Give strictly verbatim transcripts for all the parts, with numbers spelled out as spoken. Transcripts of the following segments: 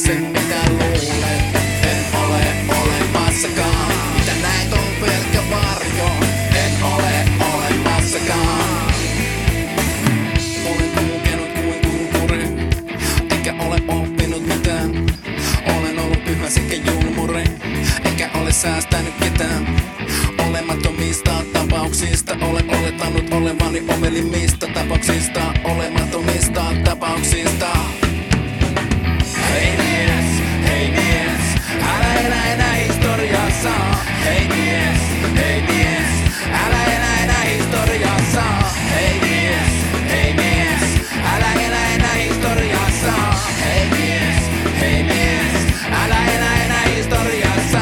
sen mitä luulet. En ole olemassakaan, mitä näet on pelkkä varjo. En ole olemassakaan. Olen kulkenut kuin kulkuri, enkä ole oppinut mitään. Olen ollut pyhä sekä julmuri, enkä ole säästänyt ketään. Olemattomista tapauksista olen olettanut olevani omelimmista tapauksista. Olemattomista tapauksista. Hei mies, hei mies, älä elä enää historiassa. Hei mies, hei mies, älä elä enää historiassa. Hei mies, hei mies, älä elä enää historiassa. Hei mies, hei mies, älä elä enää historiassa.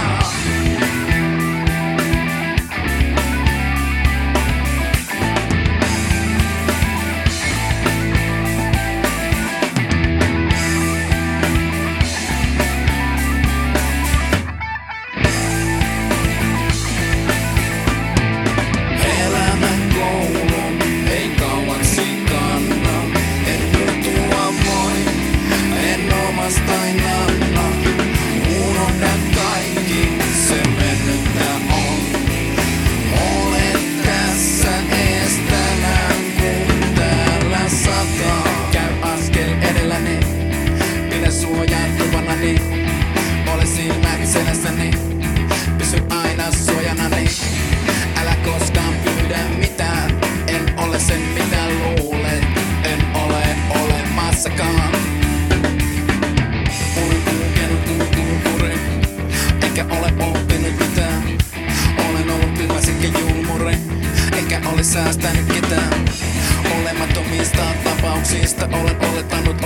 Ole silmät selässäni, pysy aina suojanani. Älä koskaan pyydä mitään, en ole sen mitä luulet. En ole olemassakaan. Olen kulkenut kuin kulkuri, enkä ole oppinut mitään. Olen ollut pyhä sekä julmuri, enkä ole säästänyt ketään. Olemattomista tapauksista olen olettanut